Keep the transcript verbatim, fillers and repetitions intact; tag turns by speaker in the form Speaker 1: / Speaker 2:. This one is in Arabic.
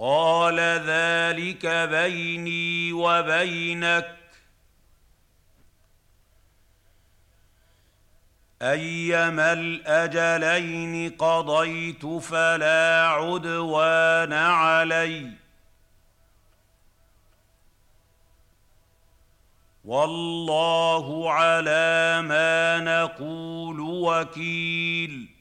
Speaker 1: قال ذلك بيني وبينك، أيما الأجلين قضيت فلا عدوان علي، والله على ما نقول وكيل.